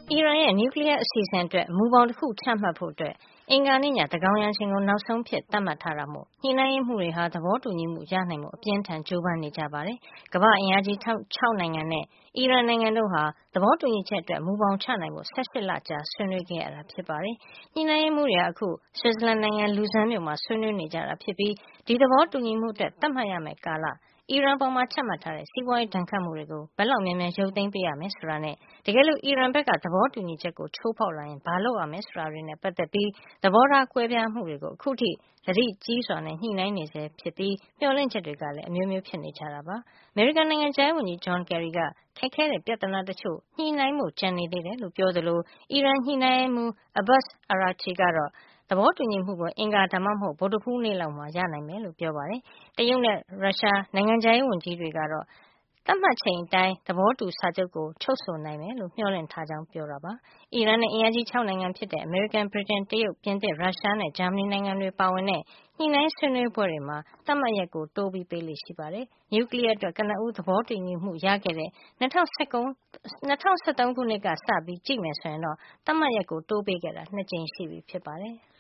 အီရန်ရဲ့ နျူကလ িয়ার အစီအစဉ်အတွက် မူဘောင်တခုချမှတ်ဖို့ အင်္ဂါနေ့ည သန်းခေါင်ယံအချိန်ကို နောက်ဆုံးအဖြစ် သတ်မှတ်ထားတာမို့ ညှိနှိုင်းရေးမှူးတွေဟာ သဘောတူညီမှုရနိုင်ဖို့ အပြင်းအထန် ကြိုးပမ်းနေကြပါတယ်။ ကမ္ဘာ့အင်အားကြီး ၆ နိုင်ငံနဲ့ အီရန်နိုင်ငံတို့ဟာ သဘောတူညီချက်အတွက် မူဘောင်ချနိုင်ဖို့ ၁၈ လကြာ ဆွေးနွေးခဲ့ရတာ ဖြစ်ပါတယ်။ ညှိနှိုင်းရေးမှူးတွေဟာ အခု ဆွစ်ဇာလန်နိုင်ငံ လူဇမ်းမြို့မှာ ဆွေးနွေးနေကြတာဖြစ်ပြီး ဒီသဘောတူညီမှုအတွက် သတ်မှတ်ရမယ့်ကာလ၊ အီရန်အပေါ် ချမှတ်ထားတဲ့ စီးပွားရေးဒဏ်ခတ်မှုတွေကို ဘယ်လောက်မြန်မြန် ရုပ်သိမ်းပေးရမယ်ဆိုတာနဲ့ တကယ်လို့ အီရန်ဘက်က သဘောတူညီချက်ကို ချိုးဖောက်လာရင် ဘာလုပ်ရမယ်ဆိုတာတွေနဲ့ ပတ်သက်ပြီး သဘောထားကွဲပြားမှုတွေကို အခုထိ သတိကြီးစွာနဲ့ ညှိနှိုင်းနေဆဲဖြစ်ပြီး မျှော်လင့်ချက်တွေကလည်း အမျိုးမျိုးဖြစ်နေကြတာပါ။ အမေရိကန်နိုင်ငံခြားရေးဝန်ကြီး John Kerry က ခက်ခဲတဲ့ ပြဿနာတချို့ ညှိနှိုင်းဖို့ ကျန်နေသေးတယ်လို့ ပြောသလို အီရန်ညှိနှိုင်းရေးမှူး Abbas Araghchi ကတော့ သဘောတူညီမှုကို အင်္ဂါ ဒါမှမဟုတ် ဗုဒ္ဓဟူးနေ့လောက်မှာ ရနိုင်မယ်လို့ ပြောပါတယ်။ တရုတ်နဲ့ ရုရှား နိုင်ငံခြားရေးဝန်ကြီးတွေကတော့ သတ်မှတ်ချိန်အတိုင်း သဘောတူစာချုပ်ကို ချုပ်ဆိုနိုင်မယ်လို့ မျှော်လင့်ထားကြောင်း ပြောပါတယ်။ အီရန်နဲ့ အင်အားကြီး ၆ နိုင်ငံဖြစ်တဲ့ အမေရိကန်၊ ဗြိတိန်၊ တရုတ်၊ ပြင်သစ်၊ ရုရှားနဲ့ ဂျာမနီနိုင်ငံတွေ ပါဝင်တဲ့ ညှိနှိုင်းဆွေးနွေးပွဲတွေမှာ သတ်မှတ်ရက်ကို တိုးပေးလေ့ရှိပါတယ်။ နျူကလ িয়ার အတွက် ကနဦး သဘောတူညီမှုရခဲ့တဲ့ ၂၀၁၃ ခုနှစ်ကစပြီး ကြည့်မယ်ဆိုရင်တော့ သတ်မှတ်ရက်ကို တိုးပေးခဲ့တာ ၂ ကြိမ်ရှိပြီဖြစ်ပါတယ်။